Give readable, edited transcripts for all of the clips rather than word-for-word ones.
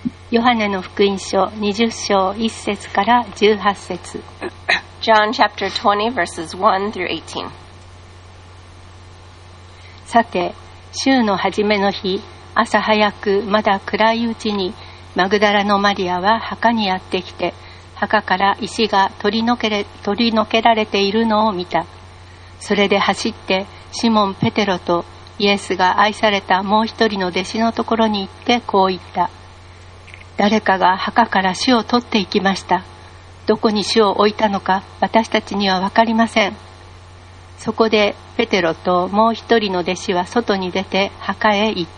ヨハネの福音書20章1節から18節 John chapter 20 verses 1 through 18. さて、週の初めの日、朝早くまだ暗いうちにマグダラのマリアは墓にやってきて、墓から石が取り除けられているのを見た。それで走ってシモン・ペテロとイエスが愛されたもう一人の弟子のところに行ってこう言った。誰かが墓から主を取っていきました。どこに主を置いたのか私たちには分かりません。そこでペテロともう一人の弟子は外に出て墓へ行った。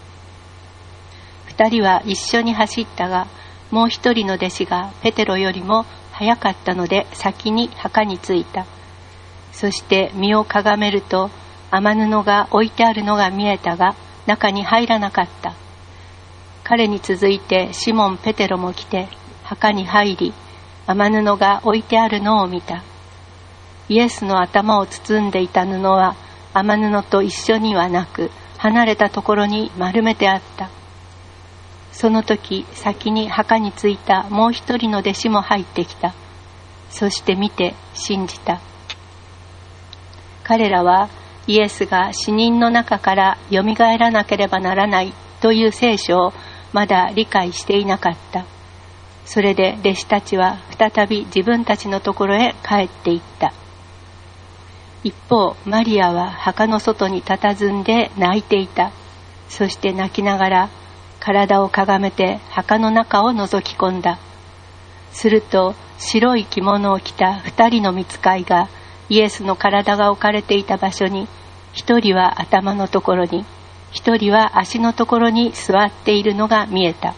二人は一緒に走ったが、もう一人の弟子がペテロよりも早かったので先に墓に着いた。そして身をかがめると雨布が置いてあるのが見えたが、中に入らなかった。彼に続いてシモン・ペテロも来て墓に入り、雨布が置いてあるのを見た。イエスの頭を包んでいた布は雨布と一緒にはなく、離れたところに丸めてあった。その時、先に墓に着いたもう一人の弟子も入ってきた。そして見て信じた。彼らはイエスが死人の中からよみがえらなければならないという聖書をまだ理解していなかった。それで弟子たちは再び自分たちのところへ帰っていった。一方、マリアは墓の外に佇んで泣いていた。そして泣きながら体をかがめて墓の中を覗き込んだ。すると白い着物を着た二人の御使いがイエスの体が置かれていた場所に、一人は頭のところに、一人は足のところに座っているのが見えた。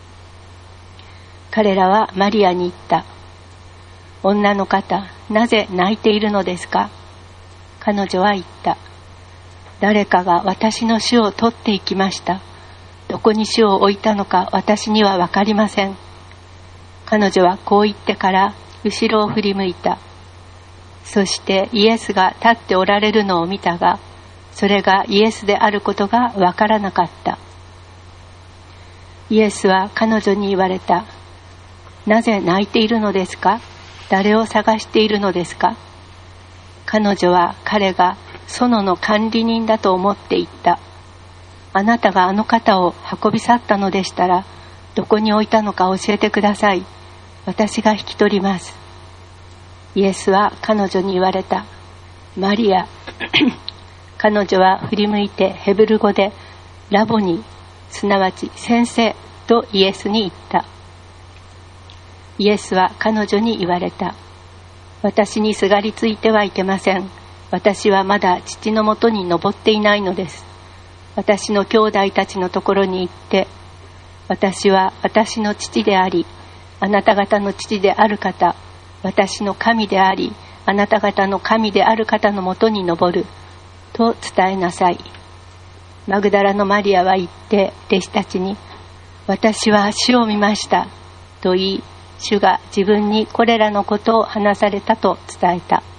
彼らはマリアに言った。女の方、なぜ泣いているのですか？彼女は言った。誰かが私の主を取っていきました。どこに主を置いたのか私には分かりません。彼女はこう言ってから後ろを振り向いた。そしてイエスが立っておられるのを見たが、それがイエスであることがわからなかった。イエスは彼女に言われた。なぜ泣いているのですか？誰を探しているのですか？彼女は彼が園の管理人だと思って言った。あなたがあの方を運び去ったのでしたら、どこに置いたのか教えてください。私が引き取ります。イエスは彼女に言われた。マリア。彼女は振り向いてヘブル語でラボニ、すなわち先生とイエスに言った。イエスは彼女に言われた。私にすがりついてはいけません。私はまだ父のもとに登っていないのです。私の兄弟たちのところに行って、私は私の父であり、あなた方の父である方、私の神であり、あなた方の神である方のもとに登る、と伝えなさい。マグダラのマリアは言って弟子たちに、私は主を見ました、と言い、主が自分にこれらのことを話されたと伝えた。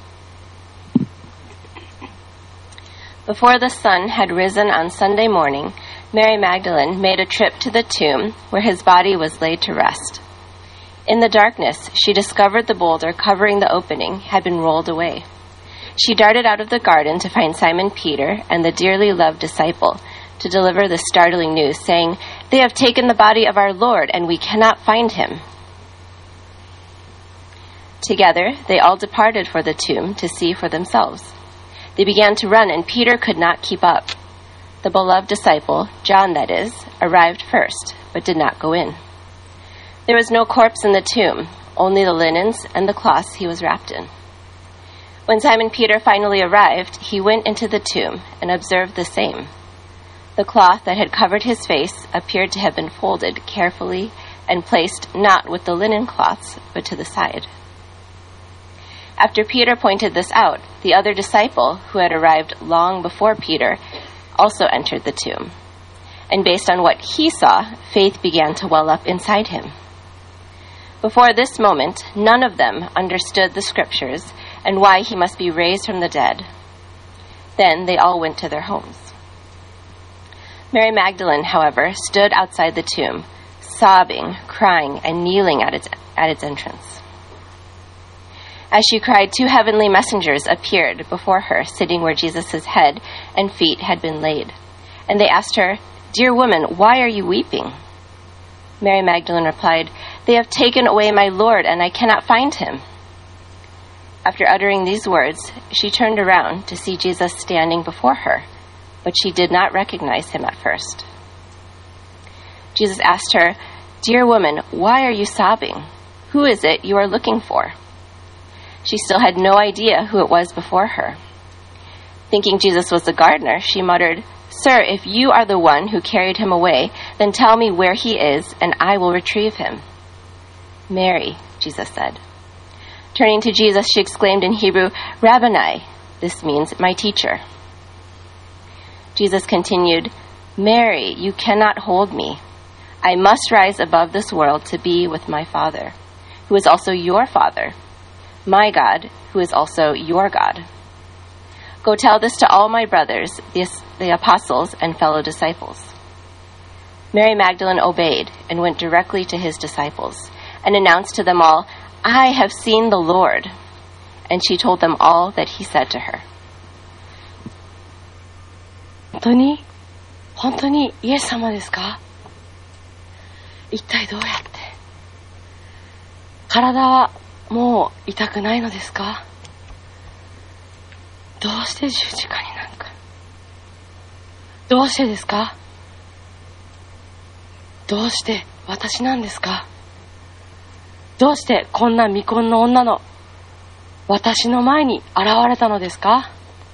Before the sun had risen on Sunday morning, Mary Magdalene made a trip to the tomb where his body was laid to rest. In the darkness, she discovered the boulder covering the opening had been rolled away. She darted out of the garden to find Simon Peter and the dearly loved disciple to deliver the startling news, saying, "They have taken the body of our Lord, and we cannot find him." Together, they all departed for the tomb to see for themselves. They began to run, and Peter could not keep up. The beloved disciple, John that is, arrived first, but did not go in. There was no corpse in the tomb, only the linens and the cloths he was wrapped in. When Simon Peter finally arrived, he went into the tomb and observed the same. The cloth that had covered his face appeared to have been folded carefully and placed not with the linen cloths, but to the side. After Peter pointed this out, the other disciple, who had arrived long before Peter, also entered the tomb. And based on what he saw, faith began to well up inside him. Before this moment, none of them understood the scriptures and why he must be raised from the dead. Then they all went to their homes. Mary Magdalene, however, stood outside the tomb, sobbing, crying, and kneeling at its entrance. As she cried, 2 heavenly messengers appeared before her, sitting where Jesus' head and feet had been laid. And they asked her, "Dear woman, why are you weeping?" Mary Magdalene replied, "They have taken away my Lord, and I cannot find him." After uttering these words, she turned around to see Jesus standing before her, but she did not recognize him at first. Jesus asked her, "Dear woman, why are you sobbing? Who is it you are looking for?" She still had no idea who it was before her. Thinking Jesus was the gardener, she muttered, "Sir, if you are the one who carried him away, then tell me where he is, and I will retrieve him." "Mary," Jesus said. Turning to Jesus, she exclaimed in Hebrew, "Rabboni," this means my teacher. Jesus continued, "Mary, you cannot hold me. I must rise above this world to be with my Father, who is also your Father, my God, who is also your God. Go tell this to all my brothers, the apostles and fellow disciples." Mary Magdalene obeyed and went directly to his disciples and announced to them all, "I have seen the Lord." And she told them all that he said to her. 本当にイエス様ですか？一体どうやって？体はもう痛くないのですか？どうして十字架になんか？どうしてですか？どうして私なんですか？どうしてこんな未婚の女の私の前に現れたのですか？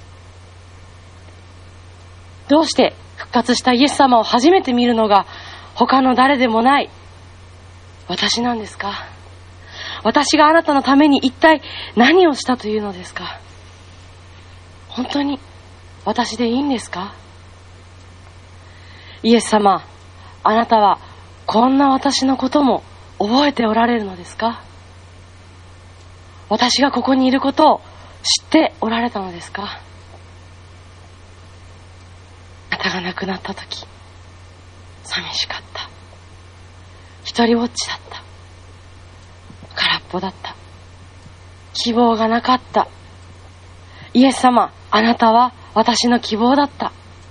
どうして復活したイエス様を初めて見るのが他の誰でもない私なんですか？私があなたのために一体何をしたというのですか？本当に私でいいんですか？イエス様、あなたはこんな私のことも覚えておられるのですか？私がここにいることを知っておられたのですか？あなたが亡くなったとき、寂しかった。一人ぼっちだった。空っぽだった。希望がなかった。イエス様、あなたは私の希望だった。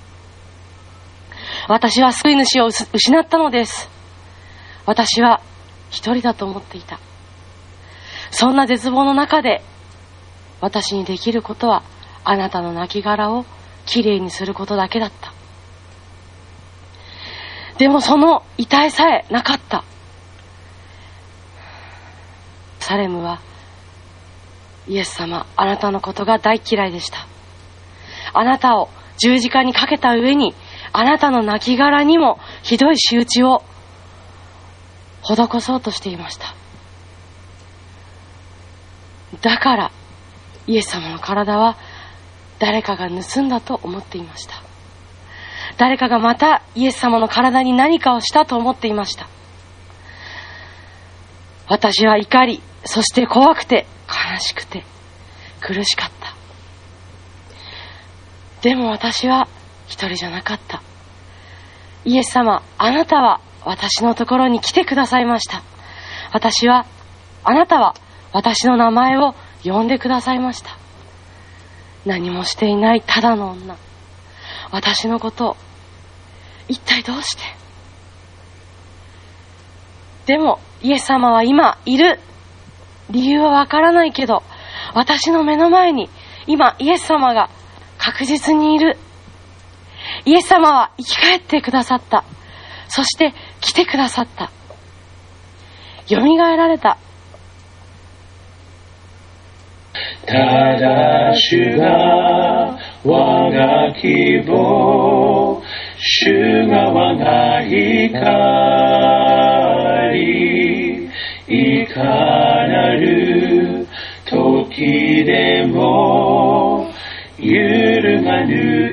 私は救い主を失ったのです。私は一人だと思っていた。そんな絶望の中で私にできることはあなたの亡骸をきれいにすることだけだった。でもその遺体さえなかった。サレムはイエス様、あなたのことが大嫌いでした。あなたを十字架にかけた上にあなたの亡骸にもひどい仕打ちを施そうとしていました。だからイエス様の体は誰かが盗んだと思っていました。誰かがまたイエス様の体に何かをしたと思っていました。私は怒り、そして怖くて悲しくて苦しかった。でも私は一人じゃなかった。イエス様、あなたは私のところに来てくださいました。あなたは私の名前を呼んでくださいました。何もしていないただの女。私のことを一体どうして？でもイエス様は今いる。理由はわからないけど、私の目の前に今イエス様が確実にいる。イエス様は生き返ってくださった。そして来てくださった。よみがえられた。 ただ主が我が希望、主が我が光、いかなる時でも揺るがぬ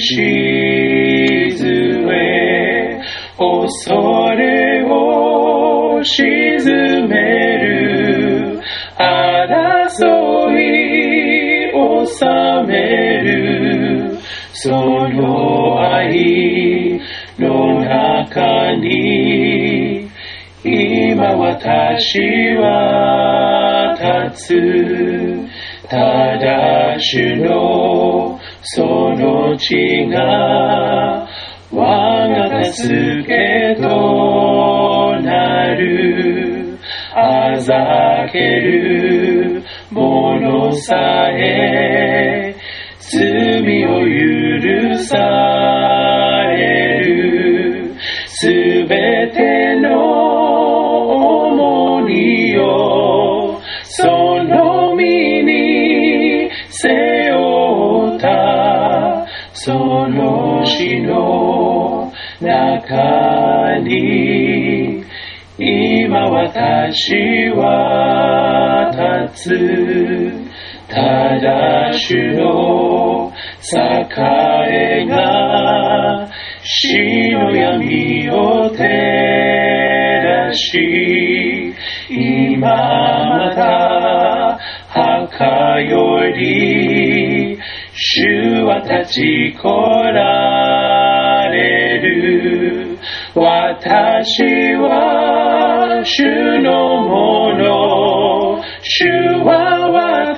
礎、恐れを鎮める、争い収める、その愛の中に今私は立つ。ただ主のその血が我が助けとなる。あざける者さえ罪を許される。すべての重荷をその身に背負ったその死の中に今私は立つ。ただ主の栄が死の闇を照らし、今また墓より主は立ち来られる。私は主のもの、主は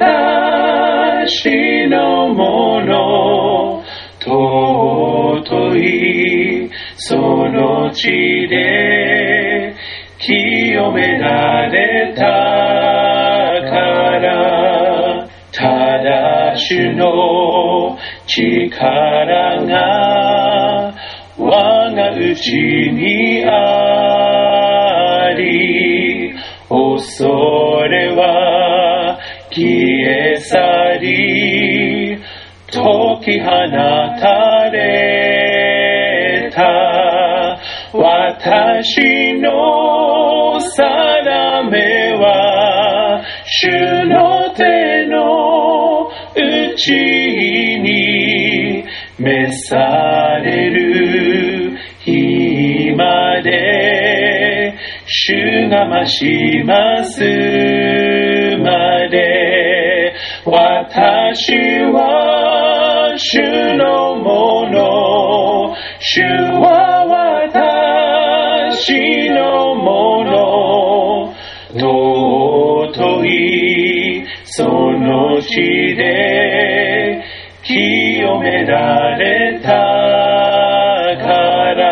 私のもの。尊いその地で清められたから、ただ主の力が我がうちにあり、恐れは消え去り、解き放たれた。私の定めは主の手の内に召される日まで、主が増しますまで、私は主のもの、主は私のもの。尊いその地で清められたから。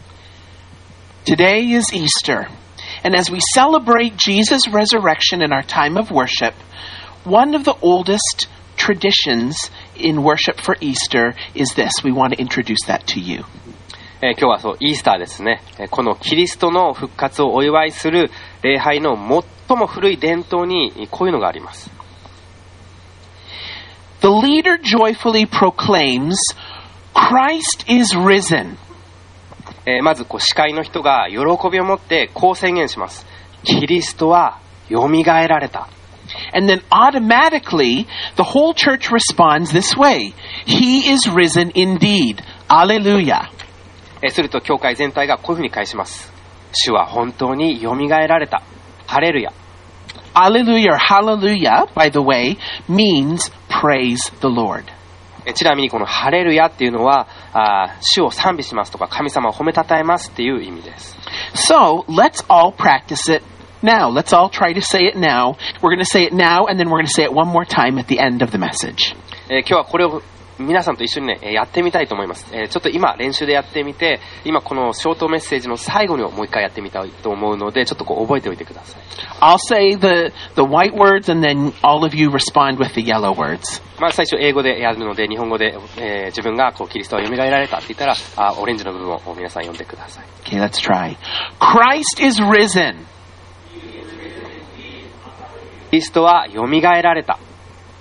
Today is Easter, and as we celebrate Jesus' resurrection in our time of worship, one of the oldest traditions in worship for Easter is this. We want to introduce that to you. 今日はイースターですね。このキリストの復活をお祝いする礼拝の最も古い伝統にこういうのがあります。 The leader joyfully proclaims, Christ is risen. まず司会の人が喜びを持ってこう宣言します。キリストはよみがえられた。 And then automatically, the whole church responds this way. He is risen indeed. Alleluia. すると教会全体がこういうふうに返します。主は本当によみがえられた。ハレルヤ。 Alleluia or hallelujah, by the way, means praise the Lord. ちなみにこのハレルヤっていうのは主を賛美しますとか神様を褒めたたえますっていう意味です。 So, let's all practice it now. Let's all try to say it now. We're going to say it now, and then we're going to say it one more time at the end of the message. 今日はこれを皆さんと一緒にね、やってみたいと思います。ちょっと今練習でやってみて、今このショートメッセージの最後にもう一回やってみたいと思うので、ちょっと覚えておいてください。 I'll say the white words, and then all of you respond with the yellow words. まあ最初英語でやるので、日本語で、自分がキリストはよみがえられたって言ったら、オレンジの部分を皆さん読んでください。 Okay, let's try. Christ is risen. キリストはよみがえられた。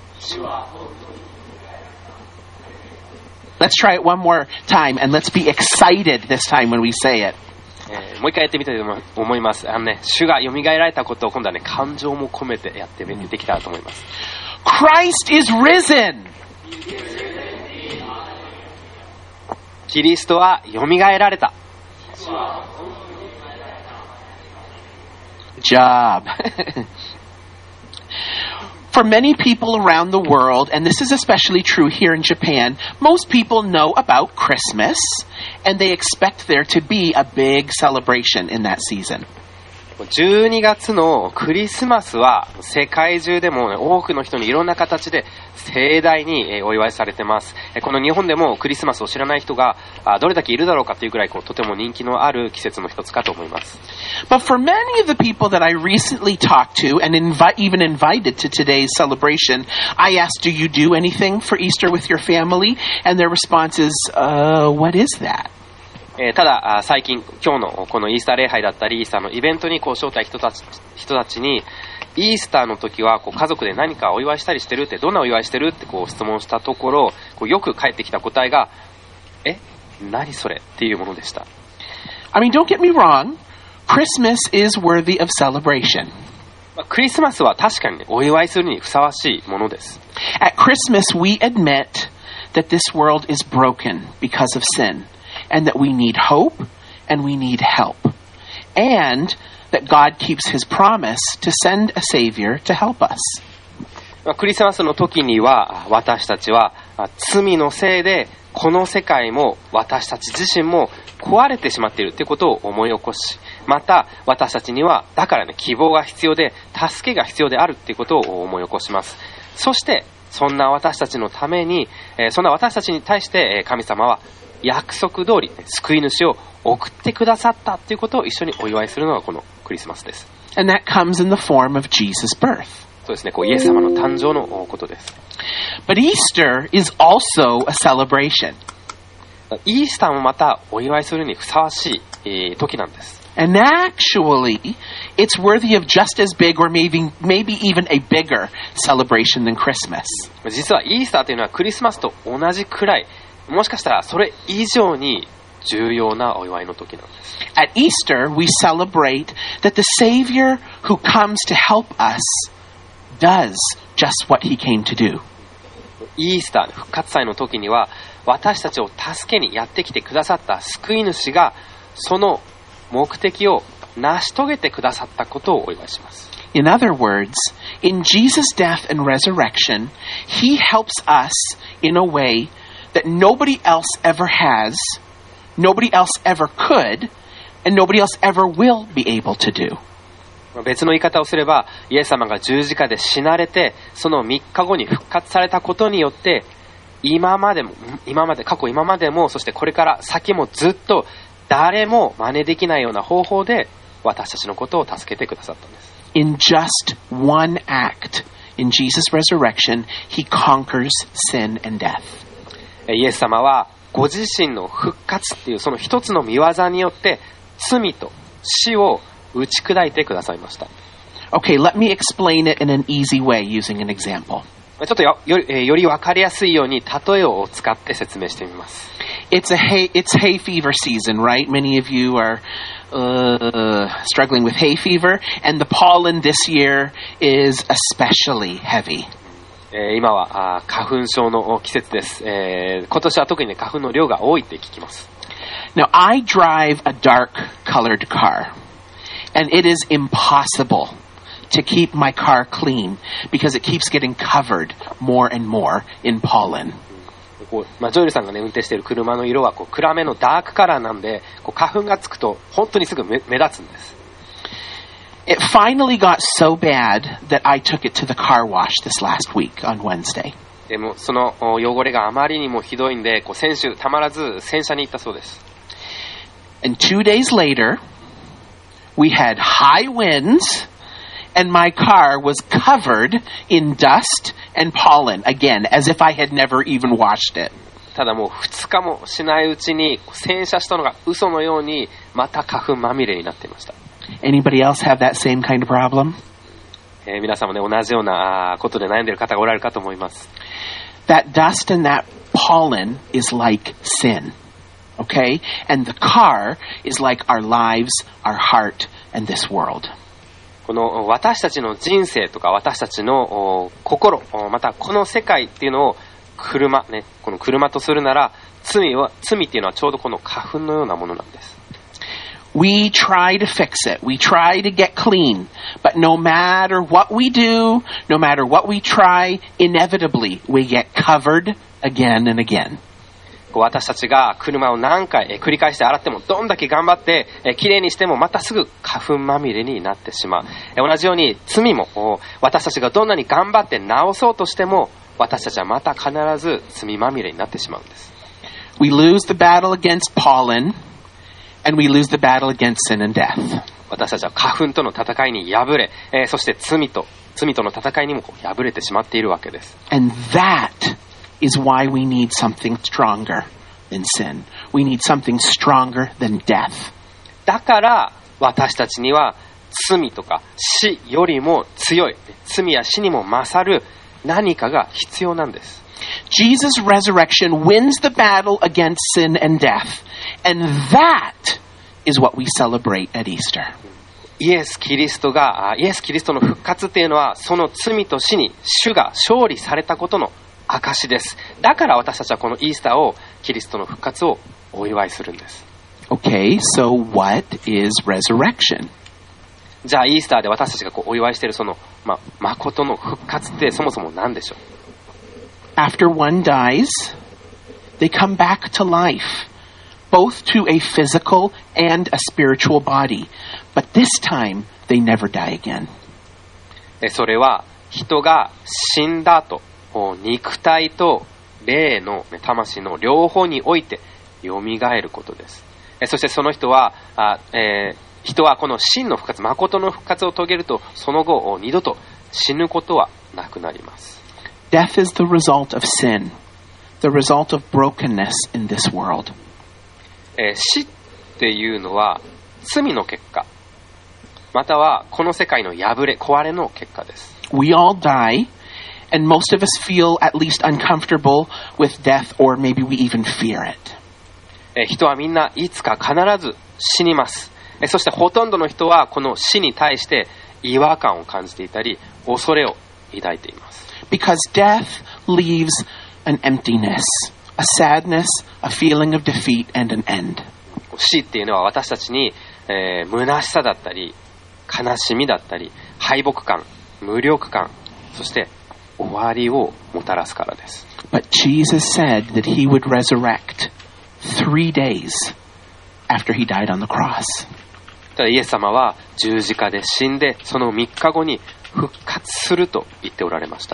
Let's try it one more time, and let's be excited this time when we say it. もう一回やってみたいと思います。主がよみがえられたことを今度はね、感情も込めてやってできたらと思います。 Christ is risen. キリストはよみがえられた。 Good job. For many people around the world, and this is especially true here in Japan, most people know about Christmas, and they expect there to be a big celebration in that season. 12月のクリスマスは世界中でも、多くの人にいろんな形で盛大にお祝いされてます。この日本でもクリスマスを知らない人がどれだけいるだろうかというくらいとても人気のある季節の一つかと思います。 But for many of the people that I recently talked to and even invited to today's celebration, I asked, do you do anything for Easter with your family? And their response is, what is that? ただ最近今日のこのイースター礼拝だったりイースターのイベントに招待人たちにイースターの時は家族で何かお祝いしたりしてるってどんなお祝いしてるって質問したところよく返ってきた答えが何それっていうものでした。 I mean, don't get me wrong. Christmas is worthy of celebration. クリスマスは確かにお祝いするにふさわしいものです。 At Christmas, we admit that this world is broken because of sin.And that we need hope and we need help. And that God keeps his promise to send a Savior to help us. クリスマスの時には私たちは罪のせいでこの世界も私たち自身も壊れてしまっているということを思い起こし、また私たちにはだからね希望が必要で助けが必要であるということを思い起こします。そしてそんな私たちのために、そんな私たちに対して神様は約束通り救い主を送ってくださったということを一緒にお祝いするのがこのクリスマスです。 And that comes in the form of Jesus' birth. そうですね、イエス様の誕生のことです。 But Easter is also a celebration. イースターもまたお祝いするにふさわしい時なんです。 And actually, it's worthy of just as big or maybe even a bigger celebration than Christmas. 実はイースターというのはクリスマスと同じくらいもしかしたらそれ以上に重要なお祝いの時なんです。 At Easter, we celebrate that the Savior who comes to help us does just what he came to do. イースター復活祭の時には私たちを助けにやってきてくださった救い主がその目的を成し遂げてくださったことをお祝いします。 In other words, in Jesus' death and resurrection, he helps us in a way that nobody else ever has, nobody else ever could, and nobody else ever will be able to do. 別の言い方をすれば、イエス様が十字架で死なれて、その3日後に復活されたことによって、過去今までも、そしてこれから先もずっと誰も真似できないような方法で私たちのことを助けてくださったんです。 In just one act, in Jesus' resurrection, he conquers sin and death. イエス様はご自身の復活っていうその一つの見業によって罪と死を打ち砕いてくださいました。 Okay, let me explain it in an easy way using an example. ちょっとより分かりやすいように例えを使って説明してみます。 It's hay fever season, right? Many of you are struggling with hay fever, and the pollen this year is especially heavy. 今は花粉症の季節です。今年は特に、花粉の量が多いって聞きます。 Now, I drive a dark-colored car, and it is impossible to keep my car clean because it keeps getting covered more and more in pollen. ジョエルさんがね運転している車の色は暗めのダークカラーなんで花粉がつくと本当にすぐ目立つんです。 It finally got so bad that I took it to the car wash this last week on Wednesday. でもその汚れがあまりにもひどいんで先週たまらず洗車に行ったそうです。 And 2 days later, we had high winds, and my car was covered in dust and pollen, again, as if I had never even washed it. ただもう2日もしないうちに洗車したのが嘘のようにまた花粉まみれになっていました。 Anybody else have that same kind of problem? 皆さんもね同じようなことで悩んでいる方がおられるかと思います。 That dust and that pollen is like sin, okay? And the car is like our lives, our heart, and this world. この私たちの人生とか私たちの心、またこの世界っていうのをこの車とするなら罪っていうのはちょうどこの花粉のようなものなんです。 We try to fix it. We try to get clean. But no matter what we do, no matter what we try, inevitably we get covered again and again. 私たちが車を何回繰り返して洗っても、どんだけ頑張ってきれいにしても、またすぐ花粉まみれになってしまう。同じように罪も、私たちがどんなに頑張って直そうとしても、私たちはまた必ず罪まみれになってしまうんです。 We lose the battle against pollen, and we lose the battle against sin and death. 私たちは花粉との戦いに敗れ、そして罪との戦いにも敗れてしまっているわけです。 And that is why we need something stronger than sin. We need something stronger than death. だから私たちには罪とか死よりも強い、罪や死にも勝る何かが必要なんです。 Jesus' resurrection wins the battle against sin and death. And that is what we celebrate at Easter. イエス・キリストの復活っていうのは、その罪と死に主が勝利されたことの証です。だから私たちはこのイースターを、キリストの復活をお祝いするんです。 Okay, so what is resurrection? じゃあイースターで私たちがお祝いしているその、誠の復活ってそもそも何でしょう？ After one dies, they come back to life, both to a physical and a spiritual body. But this time, they never die again. それは人が死んだ後、肉体と霊の魂の両方において蘇ることです。そしてその人は、人はこの真の復活、誠の復活を遂げると、その後二度と死ぬことはなくなります。 Death is the result of sin, the result of brokenness in this world. 死っていうのは罪の結果、またはこの世界の壊れの結果です。 We all die, and most of us feel at least uncomfortable with death, or maybe we even fear it. 人はみんないつか必ず死にます。そしてほとんどの人はこの死に対して違和感を感じていたり、恐れを抱いています。 Because death leaves an emptiness, a sadness, a feeling of defeat, and an end. 死っていうのは私たちに、虚しさだったり、悲しみだったり、敗北感、無力感、そして終わりをもたらすからです。 But Jesus said that he would resurrect 3 days after he died on the cross. ただイエス様は十字架で死んで、その3日後に復活すると言っておられました。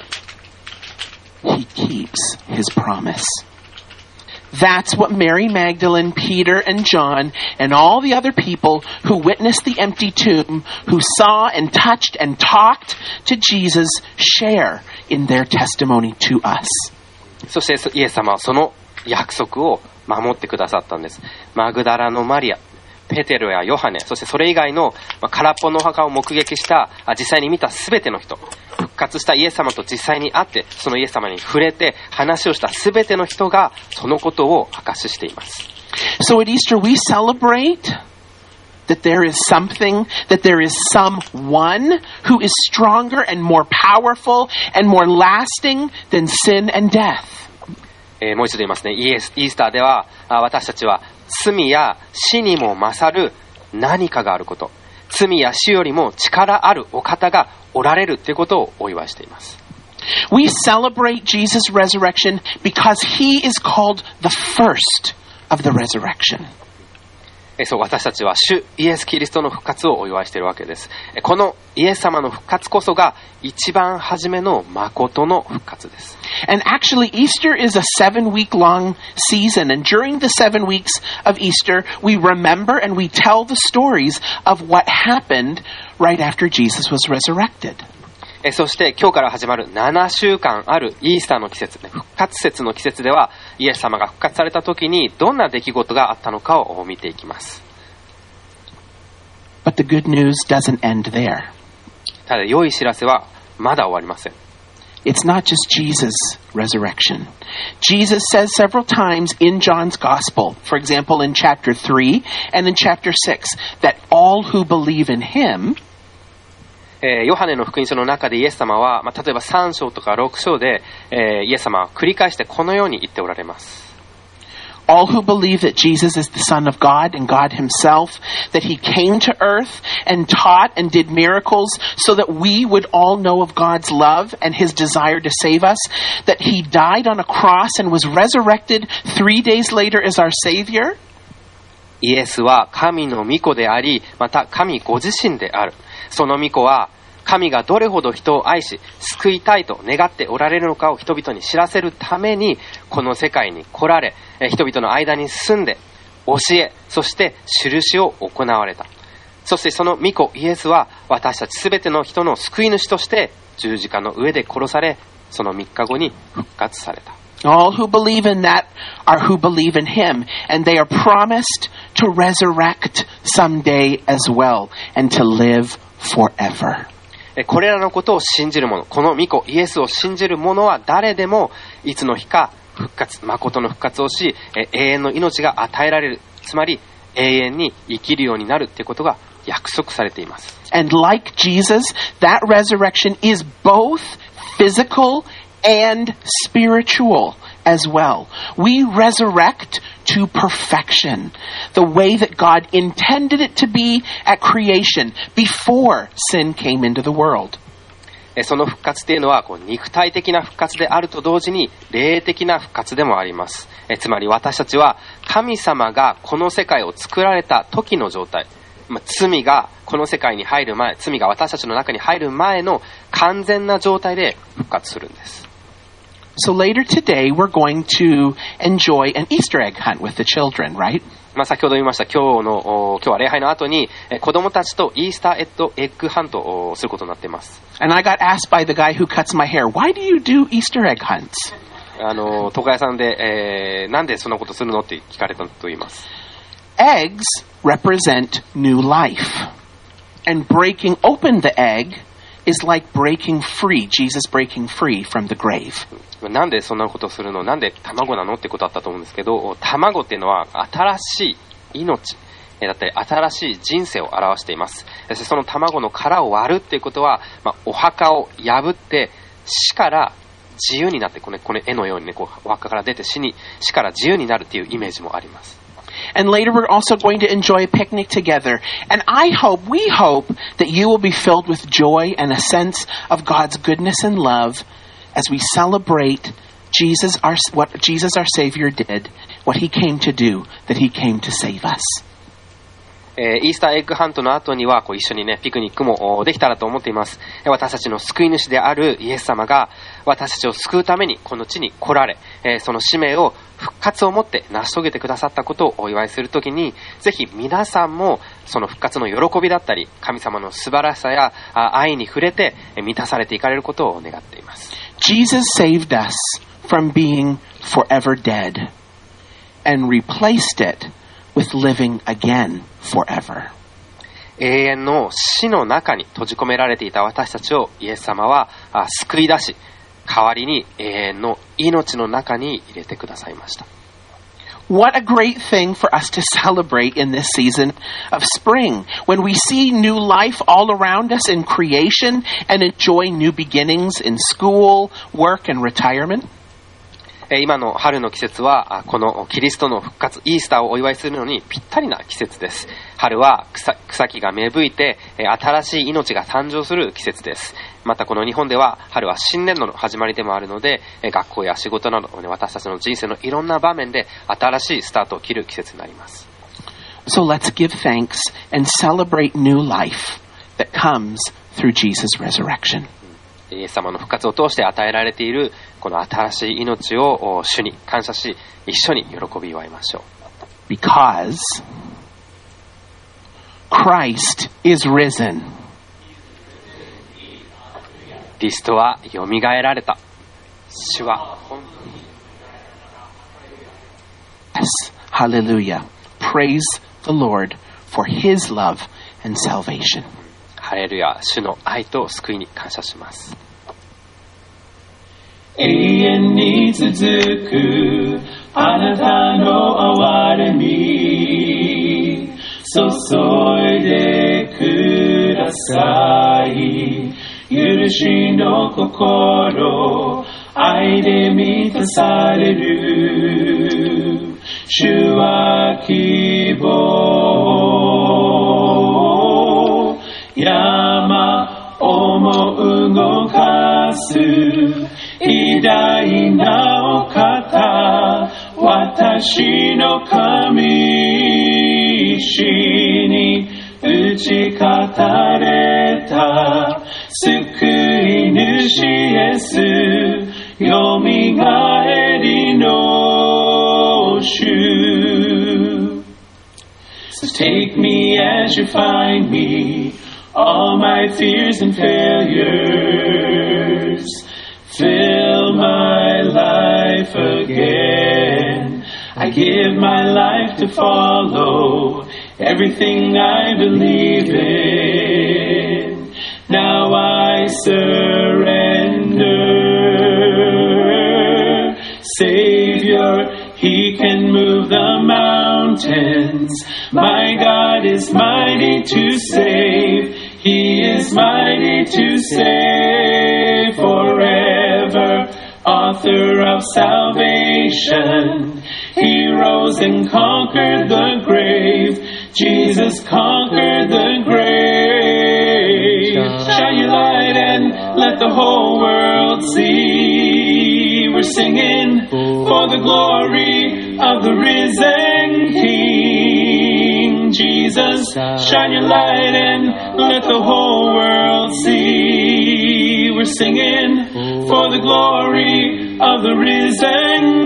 He keeps his promise. That's what Mary Magdalene, Peter, and John, and all the other people who witnessed the empty tomb, who saw and touched and talked to Jesus, share in their testimony to us. そしてイエス様はその約束を守ってくださったんです。マグダラのマリア、ペテロやヨハネ、そしてそれ以外の空っぽのお墓を目撃した、実際に見たすべての人、復活したイエス様と実際に会って、そのイエス様に触れて話をしたすべての人がそのことを証ししています。 So at Easter we celebrate that there is something, that there is someone who is stronger and more powerful and more lasting than sin and death. もう一度言いますね。イースターでは私たちは罪や死にも勝る何かがあること、罪や死よりも力あるお方がおられるということをお祝いしています。 We celebrate Jesus' resurrection because he is called the first of the resurrection. そう、私たちは主イエス・キリストの復活をお祝いしているわけです。このイエス様の復活こそが一番初めの誠の復活です。 And actually, Easter is a 7-week-long season. And during the 7 weeks of Easter, we remember and we tell the stories of what happened right after Jesus was resurrected. そして今日から始まる7週間あるイースターの季節、復活節の季節では、イエス様が復活された時にどんな出来事があったのかを見ていきます。 But the good news doesn't end there. ただ良い知らせはまだ終わりません。 It's not just Jesus' resurrection. Jesus says several times in John's Gospel, for example in chapter 3 and in chapter 6, that all who believe in him, ヨハネの福音書の中でイエス様は、例えば3章とか6章で、イエス様は繰り返してこのように言っておられます。 All who believe that Jesus is the Son of God and God himself, that he came to earth and taught and did miracles so that we would all know of God's love and his desire to save us, that he died on a cross and was resurrected 3 days later as our Savior. イエスは神の御子であり、また神ご自身である。その御子は神がどれほど人を愛し救いたいと願っておられるのかを人々に知らせるためにこの世界に来られ、人々の間に住んで教え、そして印を行われた。そしてその御子イエスは私たちすべての人の救い主として十字架の上で殺され、その3日後に復活された。 All who believe in that are who believe in him, and they are promised to resurrect someday as well and to live forever. これらのことを信じる者、この御子イエスを信じる者は誰でもいつの日か復活、誠の復活をし、永遠の命が与えられる、つまり永遠に生きるようになるということが約束されています。 And like Jesus, that resurrection is both physical and spiritual as well. We resurrect to perfection, the way that God intended it to be at creation before sin came into the world. その復活というのは肉体的な復活であると同時に霊的な復活でもあります。つまり私たちは神様がこの世界を作られた時の状態、罪がこの世界に入る前、罪が私たちの中に入る前の完全な状態で復活するんです。 So later today, we're going to enjoy an Easter egg hunt with the children, right? 先ほど言いました今日は礼拝の後に子供たちとイースターエッグハントをすることになっています。 And I got asked by the guy who cuts my hair, why do you do Easter egg hunts? 床屋さんで、なんでそんなことするのって聞かれたと言います。 Eggs represent new life. And breaking open the egg is like breaking free, Jesus breaking free from the grave. なんでそんなことするの？なんで卵なのってことだったと思うんですけど、卵っていうのは新しい命だったり新しい人生を表しています。そしてその卵の殻を割るっていうことは、お墓を破って死から自由になって、この絵のようにね、お墓から出て死から自由になるっていうイメージもあります。 And later we're also going to enjoy a picnic together. And we hope that you will be filled with joy and a sense of God's goodness and love as we celebrate what Jesus our Savior did, what he came to do, that he came to save us. イースターエッグハントの後には一緒にねピクニックもできたらと思っています。私たちの救い主であるイエス様が私たちを救うためにこの地に来られ、その使命を復活をもって成し遂げてくださったことをお祝いするときに、ぜひ皆さんもその復活の喜びだったり神様の素晴らしさや愛に触れて満たされていかれることを願っています。 Jesus saved us from being forever dead and replaced it with living again forever. 永遠の死の中に閉じ込められていた私たちをイエス様は救い出し、代わりに永遠の命の中に入れてくださいました。 What a great thing for us to celebrate in this season of spring, when we see new life all around us in creation and enjoy new beginnings in school, work, and retirement. 今の春の季節はこのキリストの復活イースターをお祝いするのにぴったりな季節です。春は草木が芽吹いて新しい命が誕生する季節です。またこの日本では春は新年度の始まりでもあるので、学校や仕事など私たちの人生のいろんな場面で新しいスタートを切る季節になります。 So let's give thanks and celebrate new life that comes through Jesus' resurrection. イエス様の復活を通して与えられているこの新しい命を主に感謝し、一緒に喜び祝いましょう。 Because Christ is risen. キリストはよみがえられた。主は本当に。 Yes. Hallelujah. Praise the Lord for his love and salvation. ハレルヤ、主の愛と救いに感謝します。 永遠に続くあなたの憐れみ注いでください。許しの心愛で満たされる主は希望山をも動かす偉大なお方私の神主に打ち勝たれた救い主イエスよみがえりの主 So take me as you find me all my fears and failures fill my life again I give my life to follow everything I believe in now I surrender Savior He can move the mountains my God is mighty to save He is mighty to save forever author of salvation He rose and conquered the grave Jesus conquered the grave Shine your light and let the whole world see We're singing for the glory of the risen King Jesus shine your light and let the whole world see We're singing for the glory of the risen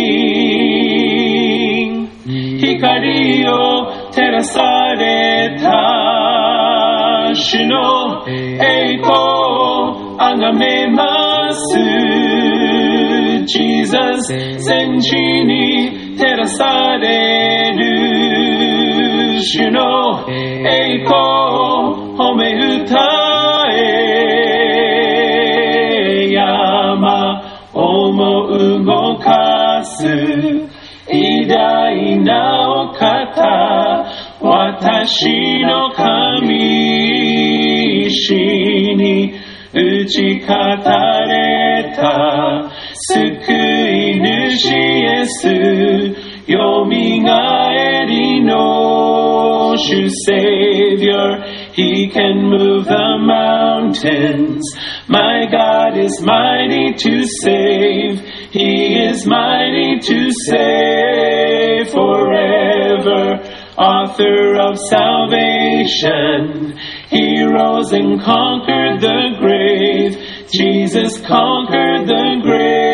King 光を照らされた主の栄光をあがめます Jesus 戦地に照らされる主の栄光を褒め歌え山をも動かす偉大なお方私の神主に打ち勝たれた救い主イエスよみがえりの主 Savior He can move the mountains My God is mighty to save He is mighty to save forever author of salvation He rose and conquered the grave Jesus conquered the grave